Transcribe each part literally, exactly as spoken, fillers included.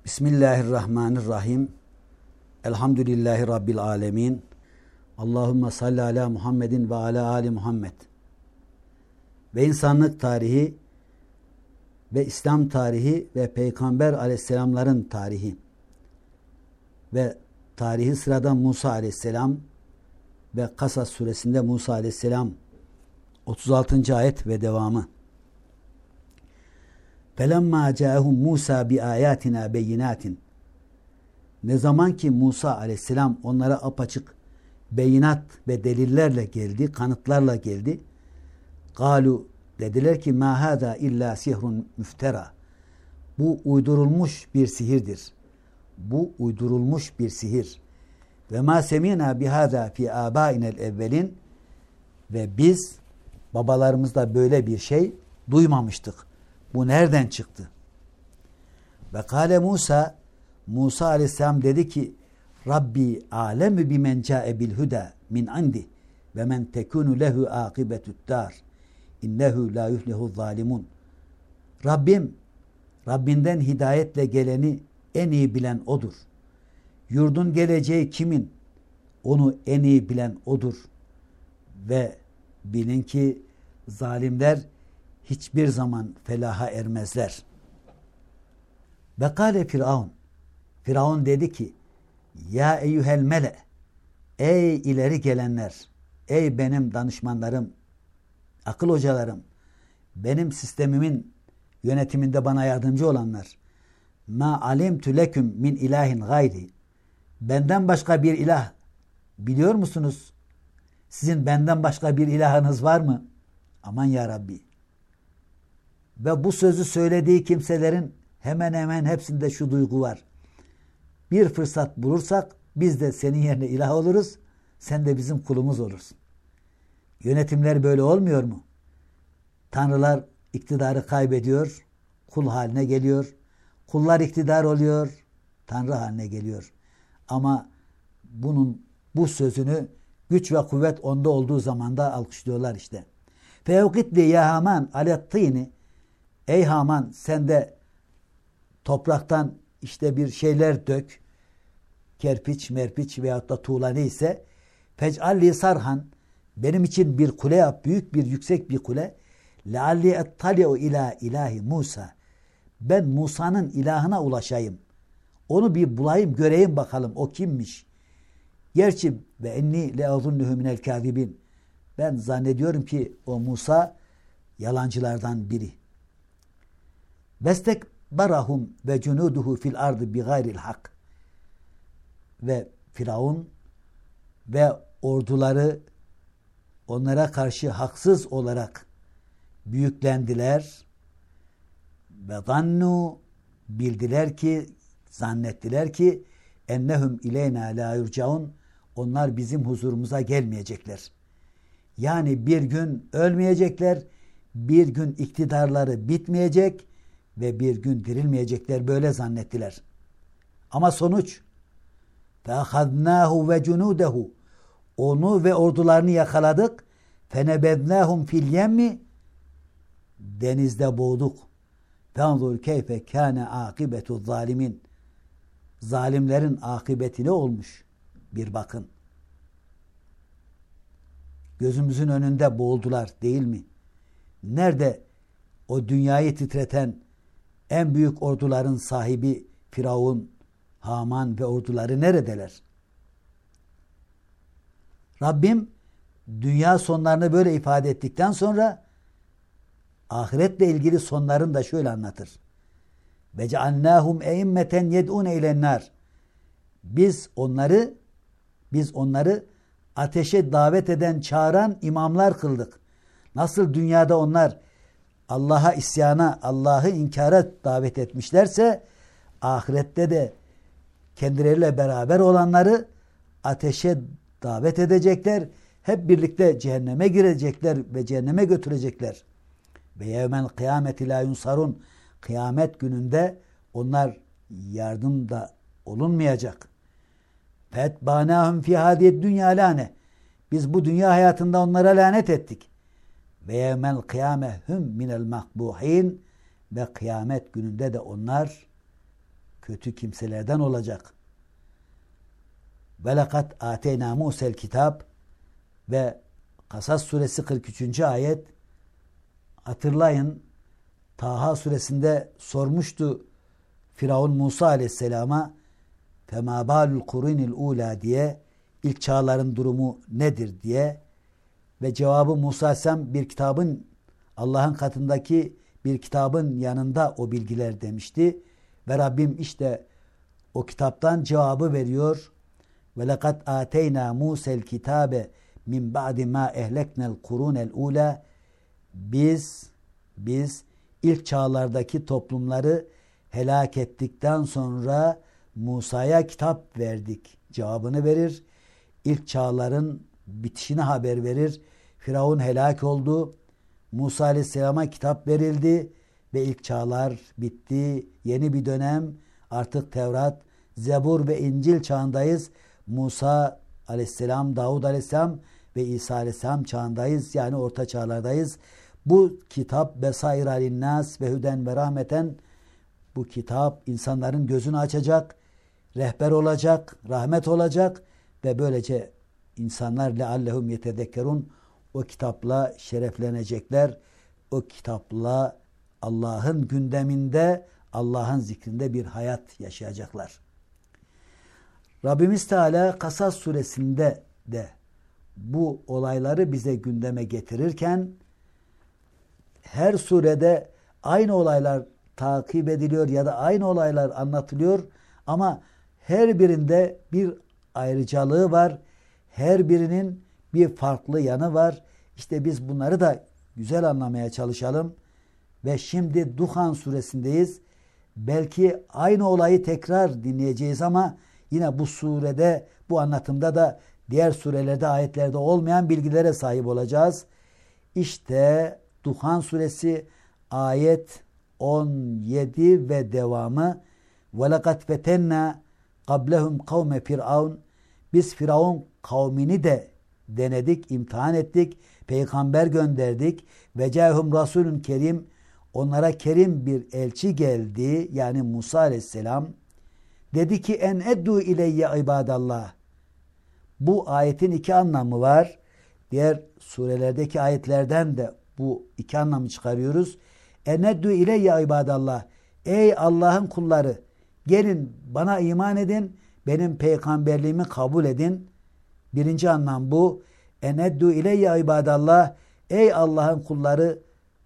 Bismillahirrahmanirrahim. Elhamdülillahi Rabbil alemin. Allahümme salli ala Muhammedin ve ala ali Muhammed. Ve insanlık tarihi ve İslam tarihi ve Peygamber aleyhisselamların tarihi ve tarihi sırada Musa aleyhisselam ve Kasas suresinde Musa aleyhisselam otuz altıncı ayet ve devamı. فَلَمَّا جَاءَهُمْ مُوسَى بِآيَاتِنَا بَيِّنَاتٍ Ne zaman ki Musa aleyhisselam onlara apaçık beyinat ve delillerle geldi, kanıtlarla geldi. قَالُوا Dediler ki مَا هَذَا اِلَّا سِحْرٌ مُفْتَرَى Bu uydurulmuş bir sihirdir. Bu uydurulmuş bir sihir. Ve ma semina bihâzâ fi âbâinel evvelin ve biz babalarımızda böyle bir şey duymamıştık. Bu nereden çıktı? Ve kâle Musa Musa aleyhisselam dedi ki Rabbi alemu bimen câe bil huda min indi ve men tekunu lehu âkibetü'd-dâr innehu la yuflihu zalimun. Rabbim Rabbinden hidayetle geleni en iyi bilen odur. Yurdun geleceği kimin? Onu en iyi bilen odur. Ve bilin ki zalimler hiçbir zaman felaha ermezler. Ve kâle Firavun Firavun dedi ki Ya eyyuhel mele Ey ileri gelenler, ey benim danışmanlarım, akıl hocalarım, benim sistemimin yönetiminde bana yardımcı olanlar. Ma alimtu leküm min ilahin gayri Benden başka bir ilah biliyor musunuz? Sizin benden başka bir ilahınız var mı? Aman ya Rabbi. Ve bu sözü söylediği kimselerin hemen hemen hepsinde şu duygu var. Bir fırsat bulursak biz de senin yerine ilah oluruz, sen de bizim kulumuz olursun. Yönetimler böyle olmuyor mu? Tanrılar iktidarı kaybediyor, kul haline geliyor. Kullar iktidar oluyor, Tanrı haline geliyor. Ama bunun bu sözünü güç ve kuvvet onda olduğu zaman da alkışlıyorlar işte. Fevkitli ya Haman alettini Ey Haman sen de topraktan işte bir şeyler dök. Kerpiç, merpiç veyahut da tuğla neyse. Fec'alli sarhan benim için bir kule yap. Büyük bir yüksek bir kule. Lealli ettali'u ila ilahi Musa. Ben Musa'nın ilahına ulaşayım. Onu bir bulayım, göreyim bakalım o kimmiş. Gerçi ve enni leazunnuhu minel kâzibin. Ben zannediyorum ki o Musa yalancılardan biri. Vestekbarahum ve cunuduhu fil ardı bi gayril hak. Ve Firavun ve orduları onlara karşı haksız olarak büyüklendiler ve zannu bildiler ki zannettiler ki ennehum ileyna la yurcaun onlar bizim huzurumuza gelmeyecekler. Yani bir gün ölmeyecekler, bir gün iktidarları bitmeyecek ve bir gün dirilmeyecekler böyle zannettiler. Ama sonuç فَاَخَذْنَاهُ وَجُنُودَهُ Onu ve ordularını yakaladık. فَنَبَذْنَاهُمْ فِي الْيَمِّ Denizde boğduk. فَانْظُرْ كَيْفَ كَانَ عَاقِبَةُ الظَّالِمِينَ Zalimlerin akıbeti ne olmuş? Bir bakın. Gözümüzün önünde boğuldular değil mi? Nerede o dünyayı titreten en büyük orduların sahibi Firavun, Haman ve orduları neredeler? Rabbim dünya sonlarını böyle ifade ettikten sonra ahiretle ilgili sonlarını da şöyle anlatır. Ve cealnâhum eimmeten yed'ûne ilennâr. Biz onları biz onları ateşe davet eden, çağıran imamlar kıldık. Nasıl dünyada onlar Allah'a isyana, Allah'ı inkara davet etmişlerse ahirette de kendileriyle beraber olanları ateşe davet edecekler. Hep birlikte cehenneme girecekler ve cehenneme götürecekler. Ve yevmel kıyameti la yunsarun Kıyamet gününde onlar yardım da olunmayacak. Fetbanahum fi hadiyed dünya lane. Biz bu dünya hayatında onlara lanet ettik. Ve yevmel kıyame hum minel makbuhin ve kıyamet gününde de onlar kötü kimselerden olacak. Ve lekad ateyna Musa'l kitap ve Kasas suresi kırk üçüncü ayet, hatırlayın, Taha suresinde sormuştu Firavun Musa aleyhisselama فَمَا بَالُ الْقُرُونِ الْعُولَى diye, ilk çağların durumu nedir diye, ve cevabı Musa aleyhisselam bir kitabın, Allah'ın katındaki bir kitabın yanında o bilgiler demişti. Ve Rabbim işte o kitaptan cevabı veriyor. Ve lekad ateyna Musa'l kitabe min ba'di ma ehleknel kurunel ula. Biz biz ilk çağlardaki toplumları helak ettikten sonra Musa'ya kitap verdik cevabını verir. İlk çağların bitişini haber verir. Firavun helak oldu. Musa aleyhisselama kitap verildi ve ilk çağlar bitti. Yeni bir dönem, artık Tevrat, Zebur ve İncil çağındayız. Musa aleyhisselam, Davud aleyhisselam ve İsa aleyhisselam çağındayız. Yani orta çağlardayız. Bu kitap Besair alinnas ve hüden ve rahmeten, bu kitap insanların gözünü açacak, rehber olacak, rahmet olacak ve böylece insanlar leallehum yetedekkerun, o kitapla şereflenecekler. O kitapla Allah'ın gündeminde, Allah'ın zikrinde bir hayat yaşayacaklar. Rabbimiz Teala Kasas suresinde de bu olayları bize gündeme getirirken her surede aynı olaylar takip ediliyor ya da aynı olaylar anlatılıyor ama her birinde bir ayrıcalığı var. Her birinin bir farklı yanı var. İşte biz bunları da güzel anlamaya çalışalım. Ve şimdi Duhan suresindeyiz. Belki aynı olayı tekrar dinleyeceğiz ama yine bu surede, bu anlatımda da diğer surelerde, ayetlerde olmayan bilgilere sahip olacağız. İşte Duhan suresi ayet on yedi ve devamı. وَلَقَدْ فَتَنَّا قَبْلَهُمْ قَوْمَ فِرْعَوْنَ. Biz Firavun kavmini de denedik, imtihan ettik, peygamber gönderdik. Ve cahum rasulun kerim, onlara kerim bir elçi geldi, yani Musa aleyhisselam. Dedi ki en eddu ileyye ibadallah. Bu ayetin iki anlamı var. Diğer surelerdeki ayetlerden de bu iki anlamı çıkarıyoruz. En eddu ileyye ibadallah. Ey Allah'ın kulları, gelin bana iman edin, benim peygamberliğimi kabul edin. Birinci anlam bu. Eneddu ileyye ibadallah. Ey Allah'ın kulları,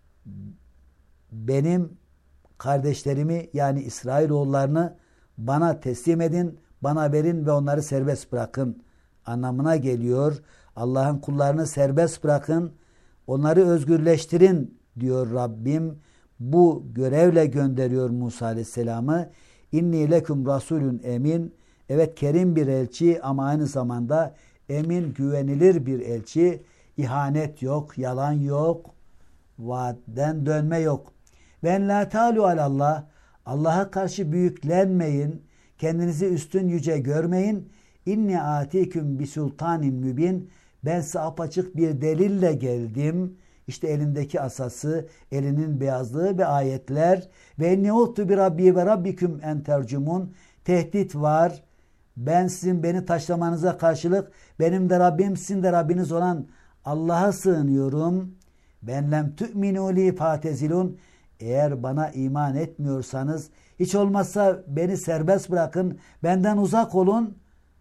benim kardeşlerimi yani İsrailoğullarını bana teslim edin, bana verin ve onları serbest bırakın anlamına geliyor. Allah'ın kullarını serbest bırakın, onları özgürleştirin diyor Rabbim. Bu görevle gönderiyor Musa aleyhisselamı. İnni leküm rasulün emin. Evet, kerim bir elçi ama aynı zamanda emin, güvenilir bir elçi. İhanet yok, yalan yok, vaatten dönme yok. Ve la ta'alu alallah. Allah'a karşı büyüklenmeyin, kendinizi üstün yüce görmeyin. İnni atiküm bi sultanin mübin. Ben size apaçık bir delille geldim. İşte elindeki asası, elinin beyazlığı ve ayetler. Ve inni uttu bi rabbi ve rabbiküm en tercumun. Tehdit var. Ben sizin beni taşlamanıza karşılık benim de Rabbim, sizin de Rabbiniz olan Allah'a sığınıyorum. Ben lem tu'minu li fatezilun. Eğer bana iman etmiyorsanız hiç olmazsa beni serbest bırakın, benden uzak olun.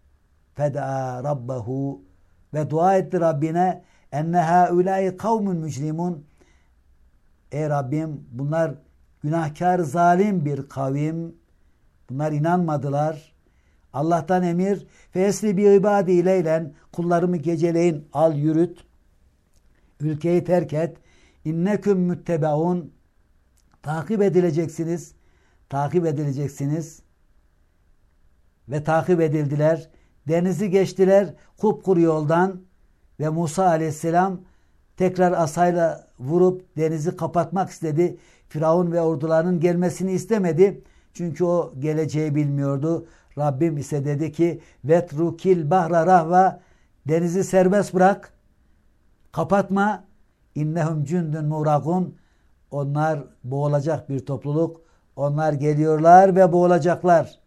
Feda rabbahu, ve dua etti Rabbine, enne haulâi kavmun mücrimun. Ey Rabbim, bunlar günahkar, zalim bir kavim. Bunlar inanmadılar. Allah'tan emir, fesri bi ibadi ileylen, kullarımı geceleyin al yürüt, ülkeyi terk et. İnneküm müttebeun, takip edileceksiniz, takip edileceksiniz. Ve takip edildiler. Denizi geçtiler kupkuru yoldan ve Musa aleyhisselam tekrar asayla vurup denizi kapatmak istedi. Firavun ve ordularının gelmesini istemedi. Çünkü o geleceği bilmiyordu. Rabbim ise dedi ki vetrukil bahra rahva, denizi serbest bırak, kapatma. İnnehum cündün muragun, onlar boğulacak bir topluluk. Onlar geliyorlar ve boğulacaklar.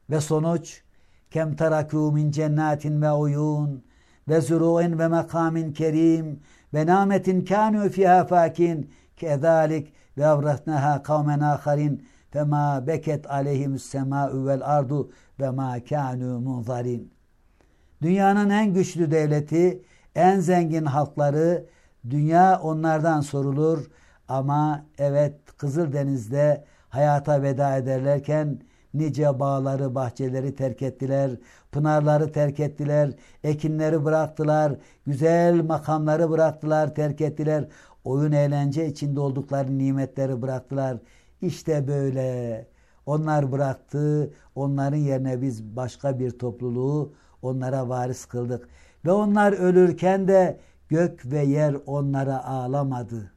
Ve sonuç kem terakû min cennetin ve uyun ve zuru'in ve mekamin kerim ve nametin kânû fîhâ fâkin kezâlik ve avratnâhâ kavmen âkharin femâ beket aleyhimus semâ'u vel ardu ve mâ kânû munzarin. Dünyanın en güçlü devleti, en zengin halkları, dünya onlardan sorulur ama evet Kızıldeniz'de hayata veda ederlerken nice bağları, bahçeleri terk ettiler, pınarları terk ettiler, ekinleri bıraktılar, güzel makamları bıraktılar, terk ettiler, oyun eğlence içinde oldukları nimetleri bıraktılar. İşte böyle onlar bıraktı, onların yerine biz başka bir topluluğu onlara varis kıldık. Ve onlar ölürken de gök ve yer onlara ağlamadı.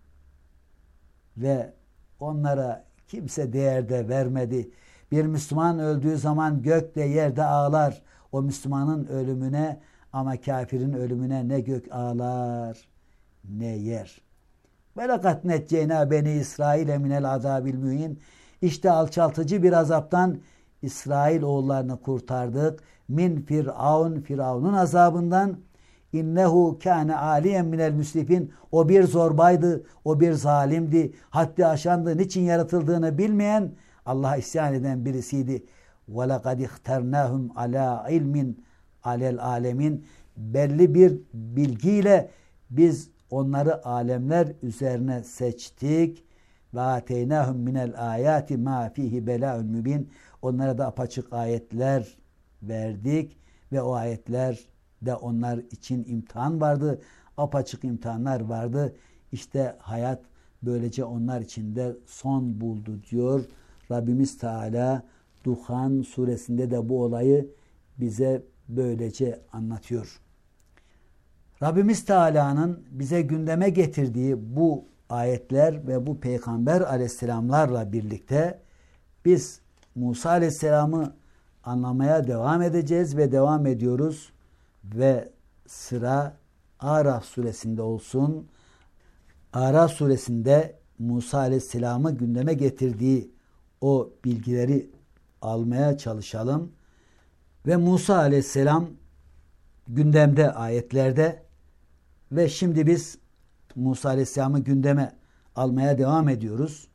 Ve onlara kimse değer de vermedi. Bir Müslüman öldüğü zaman gök de yer de ağlar o Müslümanın ölümüne, ama kafirin ölümüne ne gök ağlar ne yer. Velakat necceyna beni İsrail'e minel azabil mühin. İşte alçaltıcı bir azaptan İsrail oğullarını kurtardık. Min Firavun, Firavun'un azabından. İnnehu kâne aliyen minel müsrifin. O bir zorbaydı, o bir zalimdi, haddi aşandı, niçin yaratıldığını bilmeyen, Allah'a isyan eden birisiydi. وَلَقَدْ اِخْتَرْنَاهُمْ عَلَى عِلْمٍ عَلَى الْعَالَمِينَ. Belli bir bilgiyle biz onları alemler üzerine seçtik. وَاَتَيْنَاهُمْ مِنَ الْآيَاتِ مَا ف۪يهِ بَلَاءٌ mübin. Onlara da apaçık ayetler verdik ve o ayetler de onlar için imtihan vardı. Apaçık imtihanlar vardı. İşte hayat böylece onlar için de son buldu diyor Rabbimiz Teala. Duhan suresinde de bu olayı bize böylece anlatıyor. Rabbimiz Teala'nın bize gündeme getirdiği bu ayetler ve bu peygamber aleyhisselamlarla birlikte biz Musa aleyhisselamı anlamaya devam edeceğiz ve devam ediyoruz ve sıra Araf suresinde olsun. Araf suresinde Musa aleyhisselamı gündeme getirdiği o bilgileri almaya çalışalım. Ve Musa aleyhisselam gündemde ayetlerde ve şimdi biz Musa aleyhisselamı gündeme almaya devam ediyoruz.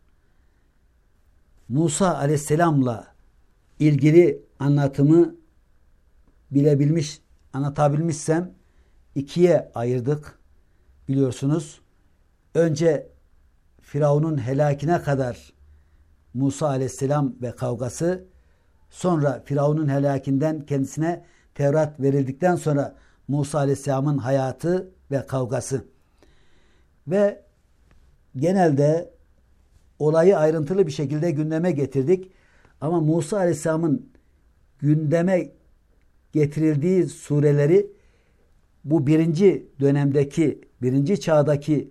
Musa aleyhisselamla ilgili anlatımı bilebilmiş, anlatabilmişsem ikiye ayırdık. Biliyorsunuz önce Firavun'un helakine kadar Musa aleyhisselam ve kavgası, sonra Firavun'un helakinden kendisine Tevrat verildikten sonra Musa aleyhisselamın hayatı ve kavgası. Ve genelde olayı ayrıntılı bir şekilde gündeme getirdik. Ama Musa aleyhisselamın gündeme getirildiği sureleri bu birinci dönemdeki, birinci çağdaki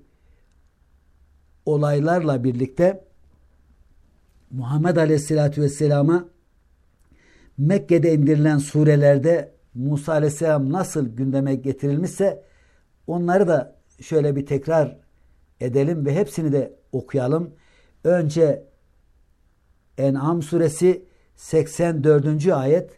olaylarla birlikte Muhammed Aleyhisselatü Vesselam'a Mekke'de indirilen surelerde Musa Aleyhisselam nasıl gündeme getirilmişse onları da şöyle bir tekrar edelim ve hepsini de okuyalım. Önce En'am suresi seksen dördüncü ayet.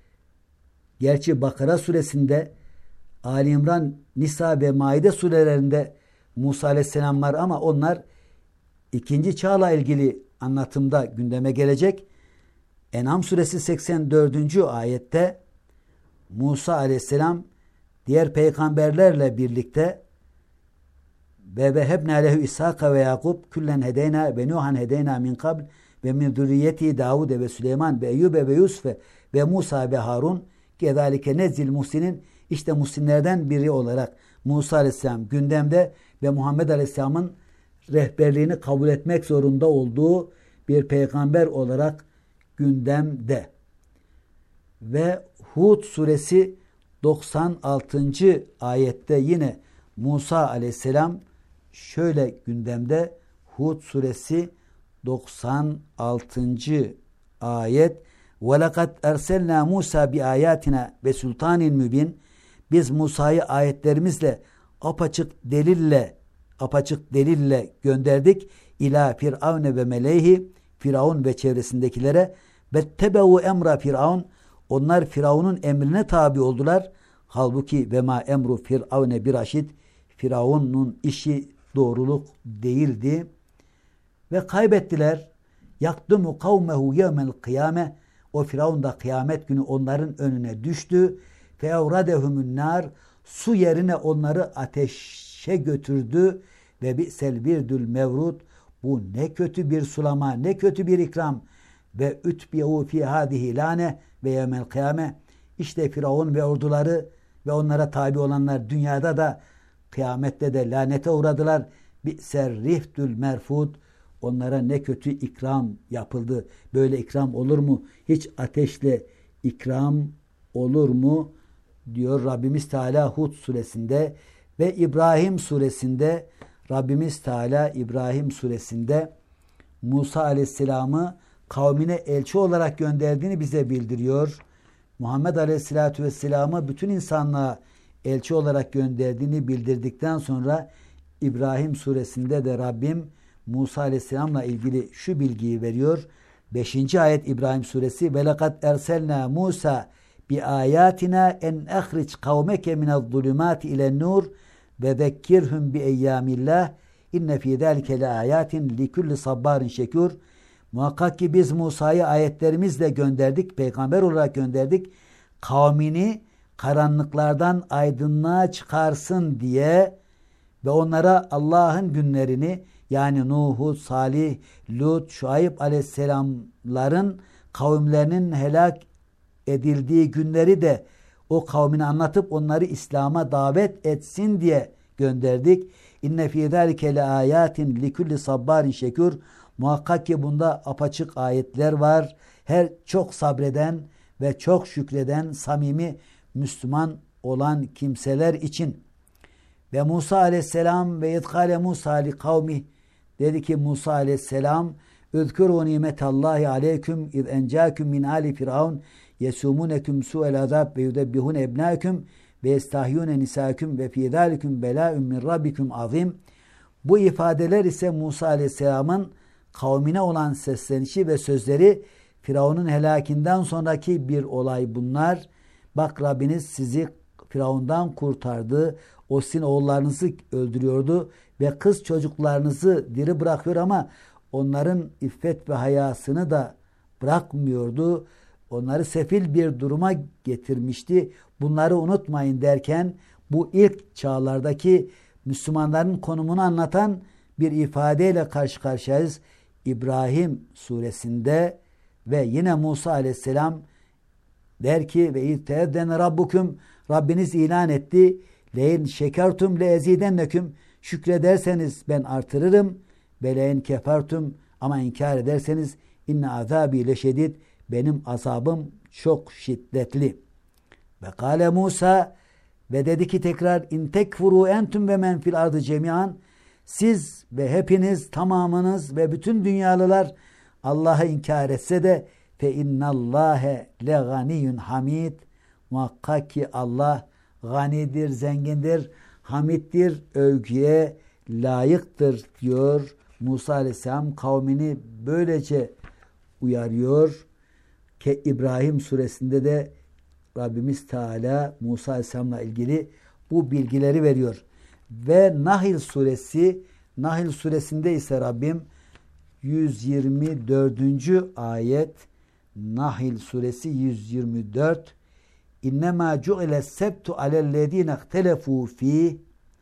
Gerçi Bakara suresinde, Ali İmran, Nisa ve Maide surelerinde Musa Aleyhisselam var ama onlar ikinci çağla ilgili anlatımda gündeme gelecek. En'am suresi seksen dördüncü ayette Musa Aleyhisselam diğer peygamberlerle birlikte ve vehebne lehu İshaka ve Yakub küllen hedeyna ve Nuhan hedeyna min kabl ve min zürriyeti Davud ve Süleyman ve Eyyube ve Yusuf ve Musa ve Harun kezalike nezzil muhsinin. İşte muhsinlerden biri olarak Musa Aleyhisselam gündemde ve Muhammed Aleyhisselam'ın rehberliğini kabul etmek zorunda olduğu bir peygamber olarak gündemde. Ve Hud suresi doksan altıncı ayette yine Musa Aleyhisselam şöyle gündemde. Hud suresi doksan altıncı ayet. وَلَقَدْ اَرْسَلْنَا مُوسَى بِآيَاتِنَا وَسُلْطَانٍ مُبِينٍ. Biz Musa'yı ayetlerimizle apaçık delille apaçık delille gönderdik. İlâ firavne ve meleyhi, Firavun ve çevresindekilere ve tebevu emra Firavun, Onlar Firavun'un emrine tabi oldular. Halbuki ve ma emru firavune bir raşid. Firavun'un işi doğruluk değildi. Ve kaybettiler. Yakdumu kavmehu yevmel kıyame. O Firavun da kıyamet günü onların önüne düştü. Fevradehumun nar. Su yerine onları ateşe götürdü. Ve bi'sel birdül mevrud. Bu ne kötü bir sulama, ne kötü bir ikram. Ve ütbiyehu fi hadihi lane ve yevmel kıyame. İşte Firavun ve orduları ve onlara tabi olanlar dünyada da kıyamette de lanete uğradılar. Bi'ser rihdül merfud. Onlara ne kötü ikram yapıldı. Böyle ikram olur mu? Hiç ateşle ikram olur mu? Diyor Rabbimiz Teala Hud suresinde ve İbrahim suresinde. Rabbimiz Teala İbrahim suresinde Musa aleyhisselamı kavmine elçi olarak gönderdiğini bize bildiriyor. Muhammed aleyhisselatü vesselam'ı bütün insanlığa elçi olarak gönderdiğini bildirdikten sonra İbrahim suresinde de Rabbim Musa aleyhisselamla ilgili şu bilgiyi veriyor. beşinci ayet İbrahim suresi ve lekad erselna Musa bi ayatina en ahric kavmeke minez-zulumati ilen-nur ve zekkirhum bi eyyamillah inne fi zalike leayatin likulli sabbarin şekur. Muhakkak ki biz Musa'yı ayetlerimizle gönderdik, peygamber olarak gönderdik. Kavmini karanlıklardan aydınlığa çıkarsın diye ve onlara Allah'ın günlerini, yani Nuh'u, Salih, Lut, Şuayb aleyhisselamların kavimlerinin helak edildiği günleri de o kavmine anlatıp onları İslam'a davet etsin diye gönderdik. İnne fî zâlike leâyâtin likulli sabbarin şekûr. Muhakkak ki bunda apaçık ayetler var. Her çok sabreden ve çok şükreden samimi Müslüman olan kimseler için. Ve Musa aleyhisselam ve idkale Musa li kavmi, dedi ki Musa aleyhisselam Üzkuru nimetallahi aleyküm iz encâküm min ali firavun yesûmûneküm su'el azab ve yudebbihûne ebnâküm ve yestahyûne nisâküm ve fî zâliküm belâ'ün min rabbiküm azim. Bu ifadeler ise Musa aleyhisselamın kavmine olan seslenişi ve sözleri. Firavun'un helakinden sonraki bir olay bunlar. Bak Rabbiniz sizi Firavun'dan kurtardı. O sizin oğullarınızı öldürüyordu ve kız çocuklarınızı diri bırakıyor ama onların iffet ve hayasını da bırakmıyordu. Onları sefil bir duruma getirmişti. Bunları unutmayın derken bu ilk çağlardaki Müslümanların konumunu anlatan bir ifadeyle karşı karşıyayız. İbrahim suresinde ve yine Musa aleyhisselam der ki ve İzteezzene Rabbukum, Rabbiniz ilan etti. Leyin şekertum le ezidenneküm, şükrederseniz ben artırırım. Ve leyin kefertum, ama inkar ederseniz inne azabi leşedid, benim azabım çok şiddetli. Ve kâle Musa, ve dedi ki tekrar in tekfuru entum ve men fil ardı cemiyan, siz ve hepiniz tamamınız ve bütün dünyalılar Allah'ı inkar etse de fe innallâhe le ganiyyun hamid, muhakkak ki Allah ganidir, zengindir, hamiddir, övgüye layıktır diyor. Musa aleyhisselam kavmini böylece uyarıyor ki İbrahim suresinde de Rabbimiz Teala Musa aleyhisselamla ilgili bu bilgileri veriyor. Ve Nahl suresi, Nahl suresinde ise Rabbim yüz yirmi dördüncü ayet, Nahl suresi yüz yirmi dört, İnnemâ cu'ile sebtu alellezîne ihtelefû fîh.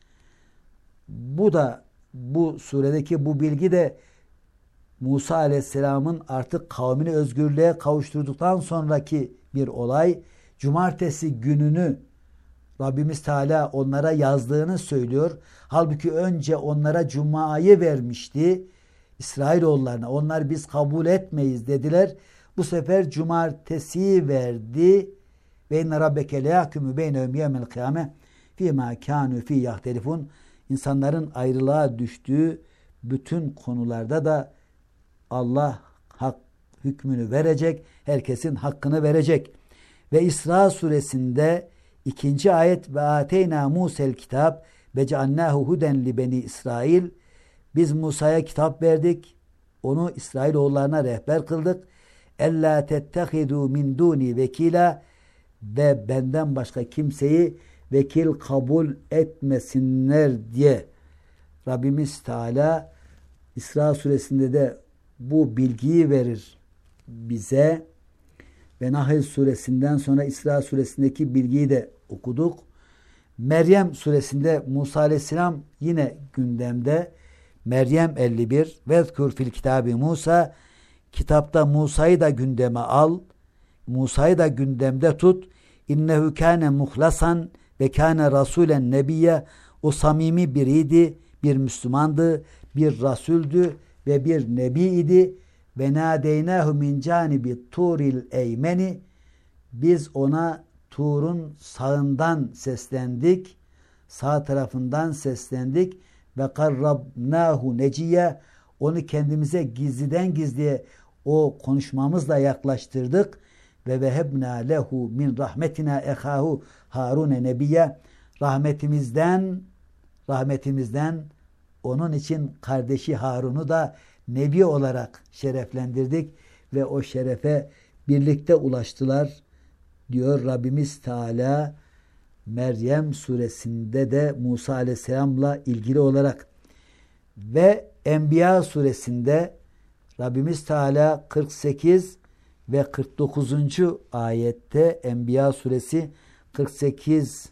Bu da, bu suredeki bu bilgi de Musa aleyhisselamın artık kavmini özgürlüğe kavuşturduktan sonraki bir olay. Cumartesi gününü Rabbimiz Teala onlara yazdığını söylüyor. Halbuki önce onlara Cuma'yı vermişti. İsrailoğullarına. Onlar biz kabul etmeyiz dediler. Bu sefer Cumartesi verdi. Ve inne rabbeke leyahkumu beynehum yevmel kıyame fîmâ kânû fî yahtelifun. İnsanların ayrılığa düştüğü bütün konularda da Allah hak hükmünü verecek. Herkesin hakkını verecek. Ve İsra suresinde ikinci ayet ve ateyna Musa'l kitap ve cealnahu huden li beni İsrail. Biz Musa'ya kitap verdik. Onu İsrailoğullarına rehber kıldık. ella tettehidu min duni vekila ve benden başka kimseyi vekil kabul etmesinler diye Rabbimiz Teala İsra suresinde de bu bilgiyi verir bize ve Nahl suresinden sonra İsra suresindeki bilgiyi de okuduk. Meryem suresinde Musa aleyhisselam yine gündemde. Meryem elli bir vezkur fil kitabi Musa, kitapta Musa'yı da gündeme al, Musa'yı da gündemde tut. İnnehu kâne muhlasan ve kâne rasûlen nebiyye, o samimi biriydi, bir Müslümandı, bir Rasüldü ve bir Nebi idi. Ve nâdeynâhu min cânibi turil eymeni, biz ona Tur'un sağından seslendik, sağ tarafından seslendik ve karrabnâhu neciye, onu kendimize gizliden gizliye o konuşmamızla yaklaştırdık ve vehebnâ lehu min rahmetina ehâhu Harûne nebiyye, rahmetimizden rahmetimizden onun için kardeşi Harun'u da nebi olarak şereflendirdik ve o şerefe birlikte ulaştılar diyor Rabbimiz Teala Meryem suresinde de Musa aleyhisselamla ilgili olarak. Ve Enbiya suresinde Rabbimiz Teala kırk sekiz ve kırk dokuzuncu ayette, Enbiya suresi kırk sekiz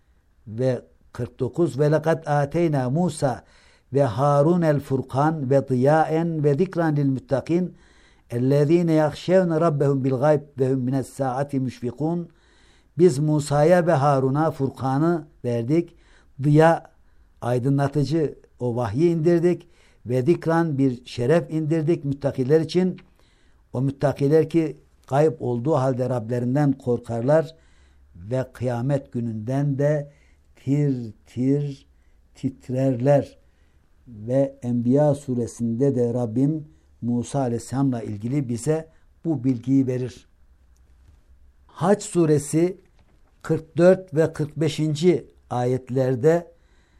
ve kırk dokuz, ve lekad ateyna Musa ve Harun el Furkan ve diyaen ve zikran lil muttakin ellezine yahşevne rabbehum bil gayb ve hum mines saati müşfikun. Biz Musa'ya ve Harun'a Furkan'ı verdik. Diya, aydınlatıcı o vahyi indirdik ve zikran, bir şeref indirdik müttakiler için. O müttakiler ki gayb olduğu halde Rablerinden korkarlar ve kıyamet gününden de tir tir titrerler. Ve Enbiya suresinde de Rabbim Musa aleyhisselamla ilgili bize bu bilgiyi verir. Hac suresi kırk dört ve kırk beşinci ayetlerde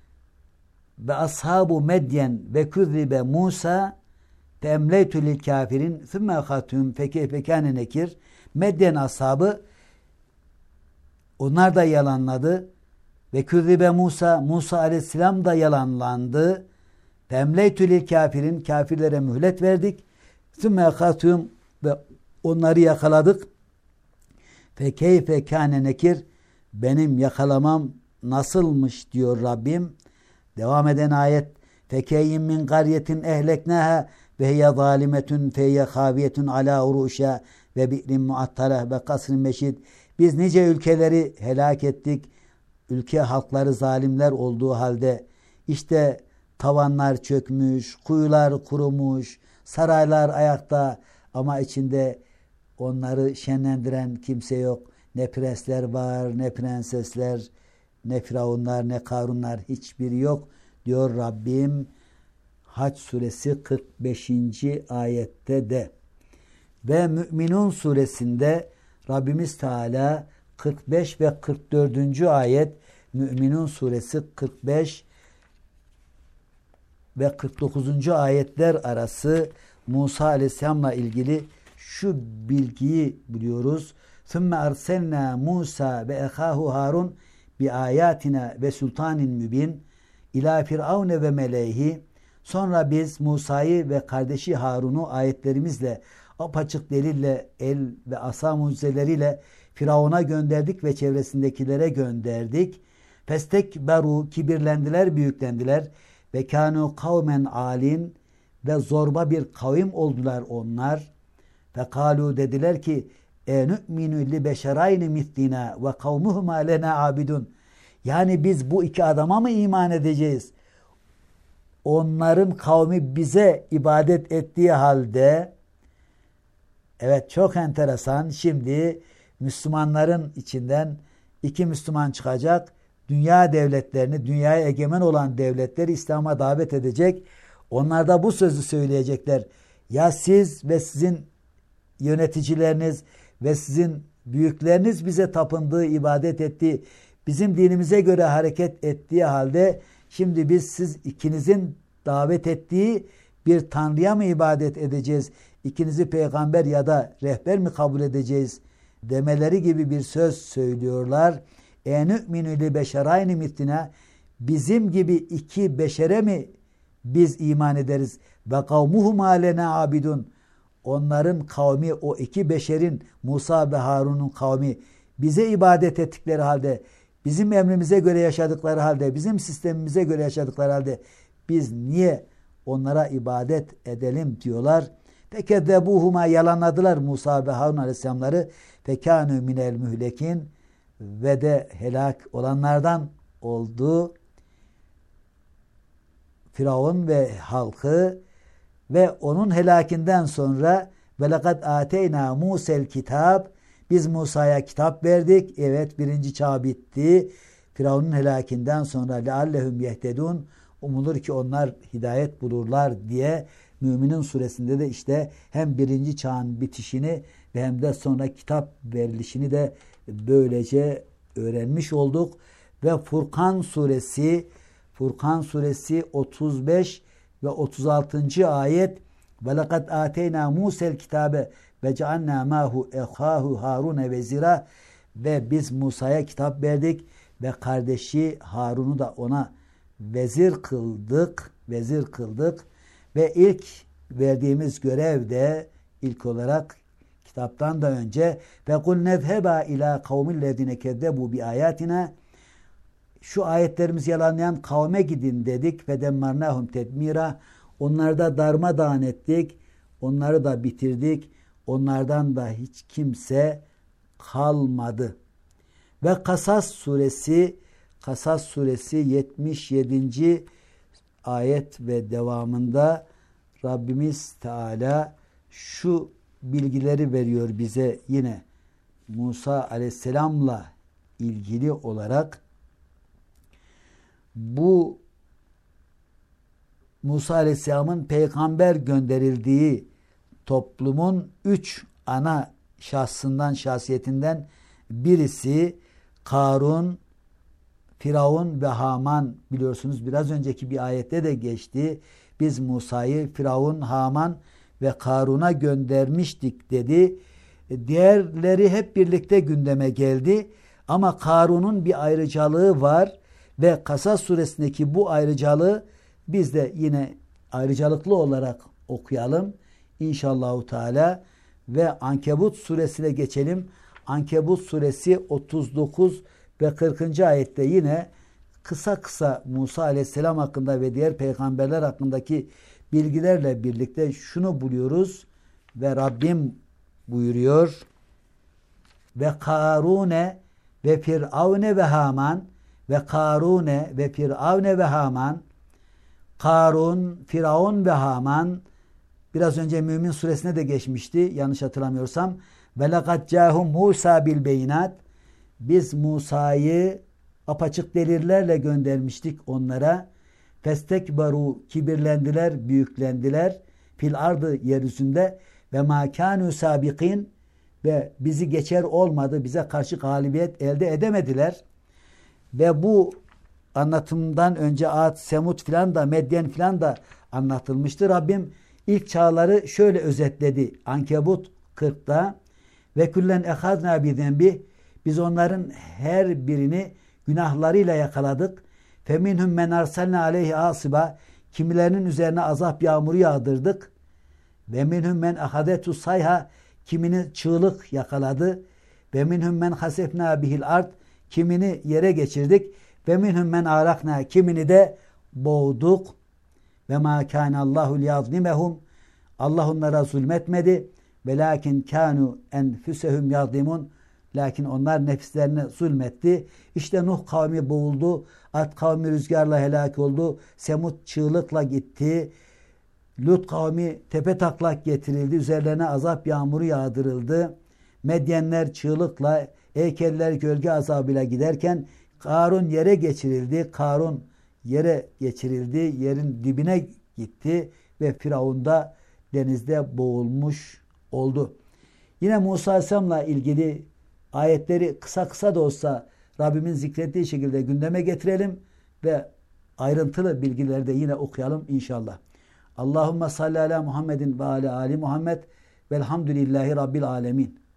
ve ashabu medyen ve küzzibe Musa temleytü lil kafirin sümme hatum fekeyfe kâne nekir. Medyen ashabı, onlar da yalanladı ve küzzibe Musa, Musa aleyhisselam da yalanlandı. Temleytü lil kafirin, kafirlere mühlet verdik. Sümme hatum ve onları yakaladık. Fekeyfe kâne nekir, benim yakalamam nasılmış diyor Rabbim. Devam eden ayet, fekeyyin min qaryetin ehleknaha ve hiye zalimetun feyye haviyetun ala uruşa ve bi'rin muattala ve kasrin meşid. Biz nice ülkeleri helak ettik, ülke halkları zalimler olduğu halde. İşte tavanlar çökmüş, kuyular kurumuş, saraylar ayakta ama içinde onları şenlendiren kimse yok. Ne prensler var, ne prensesler, ne firavunlar, ne karunlar, hiçbiri yok diyor Rabbim Hac suresi kırk beşinci ayette de. Ve Mü'minun suresinde Rabbimiz Teala kırk beş ve kırk dördüncü ayet, Mü'minun suresi kırk beş ve kırk dokuzuncu ayetler arası Musa aleyhisselamla ilgili şu bilgiyi biliyoruz. ثُمَّ أَرْسَلْنَا مُوسَى وَاَخَاهُ هَارُونَ بِآيَاتِنَا وَسُلْطَانٍ مُبِينٍ اِلَى فِرْعَوْنَ وَمَلَيْهِ. Sonra biz Musa'yı ve kardeşi Harun'u ayetlerimizle, apaçık delille, el ve asa mucizeleriyle Firavun'a gönderdik ve çevresindekilere gönderdik. Festekberu, kibirlendiler, büyüklendiler. Ve kânû kavmen alin, ve zorba bir kavim oldular onlar. Fekâlû, dediler ki, enü'minü li beşerayni mislina ve kavmuhuma lena abidun. Yani biz bu iki adama mı iman edeceğiz? Onların kavmi bize ibadet ettiği halde. Evet, çok enteresan. Şimdi Müslümanların içinden iki Müslüman çıkacak. Dünya devletlerini, dünyaya egemen olan devletleri İslam'a davet edecek. Onlar da bu sözü söyleyecekler. Ya siz ve sizin yöneticileriniz ve sizin büyükleriniz bize tapındığı, ibadet ettiği, bizim dinimize göre hareket ettiği halde şimdi biz siz ikinizin davet ettiği bir tanrıya mı ibadet edeceğiz? ikinizi peygamber ya da rehber mi kabul edeceğiz demeleri gibi bir söz söylüyorlar. Enü'minü li beşerayni mitlina, bizim gibi iki beşere mi biz iman ederiz? Ve kavmuhuma lena abidun, onların kavmi, o iki beşerin, Musa ve Harun'un kavmi bize ibadet ettikleri halde, bizim emrimize göre yaşadıkları halde, bizim sistemimize göre yaşadıkları halde biz niye onlara ibadet edelim diyorlar. Fekezzebuhuma, yalanladılar Musa ve Harun aleyhisselamları. Fekânü minel mühlekin, ve de helak olanlardan oldu. Firavun ve halkı ve onun helakinden sonra ve lekad ateyna Musa'l kitab, biz Musa'ya kitap verdik. Evet, birinci çağ bitti. Firavun'un helakinden sonra leallehum yehtedun, umulur ki onlar hidayet bulurlar diye Müminin suresinde de işte hem birinci çağın bitişini ve hem de sonra kitap verilişini de böylece öğrenmiş olduk. Ve Furkan suresi Furkan suresi otuz beş ve otuz altıncı ayet ve lekad ateyna Musa'l kitabe ve cealna mahu ehahu Harun'e vezira, ve biz Musa'ya kitap verdik ve kardeşi Harun'u da ona vezir kıldık vezir kıldık ve ilk verdiğimiz görev de ilk olarak kitaptan da önce ve kul nezheba ila kavmillezine kezzebu bi ayatina, şu ayetlerimizi yalanlayan kavme gidin dedik ve demmarnahum tedmira, onları da darmadağın ettik, onları da bitirdik, onlardan da hiç kimse kalmadı. Ve Kasas suresi Kasas suresi yetmiş yedinci ayet ve devamında Rabbimiz Teala şu bilgileri veriyor bize yine Musa aleyhisselamla ilgili olarak. Bu Musa aleyhisselamın peygamber gönderildiği toplumun üç ana şahsından, şahsiyetinden birisi Karun, Firavun ve Haman. Biliyorsunuz biraz önceki bir ayette de geçti. Biz Musa'yı Firavun, Haman ve Karun'a göndermiştik dedi. Diğerleri hep birlikte gündeme geldi. Ama Karun'un bir ayrıcalığı var ve Kasas suresindeki bu ayrıcalığı biz de yine ayrıcalıklı olarak okuyalım İnşallahu Teala ve Ankebut suresine geçelim. Ankebut suresi otuz dokuz ve kırkıncı ayette yine kısa kısa Musa aleyhisselam hakkında ve diğer peygamberler hakkındaki bilgilerle birlikte şunu buluyoruz ve Rabbim buyuruyor: ve Karune ve Firavune ve Haman, ve Karune ve Firavune ve Haman, Karun, Firavun ve Haman biraz önce Mümin suresine de geçmişti yanlış hatırlamıyorsam. Ve lekad cahum Musa bil beyinat, biz Musa'yı apaçık delillerle göndermiştik onlara. Festekbaru, kibirlendiler, büyüklendiler. Fil ardı, yeryüzünde. Ve ma kanu sabikin, ve bizi geçer olmadı, bize karşı galibiyet elde edemediler. Ve bu anlatımdan önce Ad, Semud filan da, Medyen filan da anlatılmıştı. Rabbim ilk çağları şöyle özetledi Ankebut kırkta: ve küllen ehazna bi zenbi, biz onların her birini günahlarıyla yakaladık. Feminhum men arsalna aleyhi asiba, kimilerinin üzerine azap yağmuru yağdırdık. Ve minhum men ahadetu sayha, kimini çığlık yakaladı. Ve minhum men hasefna bihil ard, kimini yere geçirdik. Ve minhum men arakna, kimini de boğduk. Ve ma kana Allahu liyazlimehum, Allah onlara zulmetmedi. Velakin kanu enfusehum yazlimun, lakin onlar nefislerine zulmetti. İşte Nuh kavmi boğuldu. Ad kavmi rüzgarla helak oldu. Semud çığlıkla gitti. Lut kavmi tepetaklak getirildi. Üzerlerine azap yağmuru yağdırıldı. Medyenler çığlıkla, heykeller gölge azabıyla giderken Karun yere geçirildi. Karun yere geçirildi. Yerin dibine gitti ve Firavun da denizde boğulmuş oldu. Yine Musa Aleyhisselam'la ilgili ayetleri kısa kısa da olsa Rabbimin zikrettiği şekilde gündeme getirelim ve ayrıntılı bilgileri de yine okuyalım inşallah. Allahümme salli ala Muhammedin ve ala Ali Muhammed velhamdülillahi Rabbil alemin.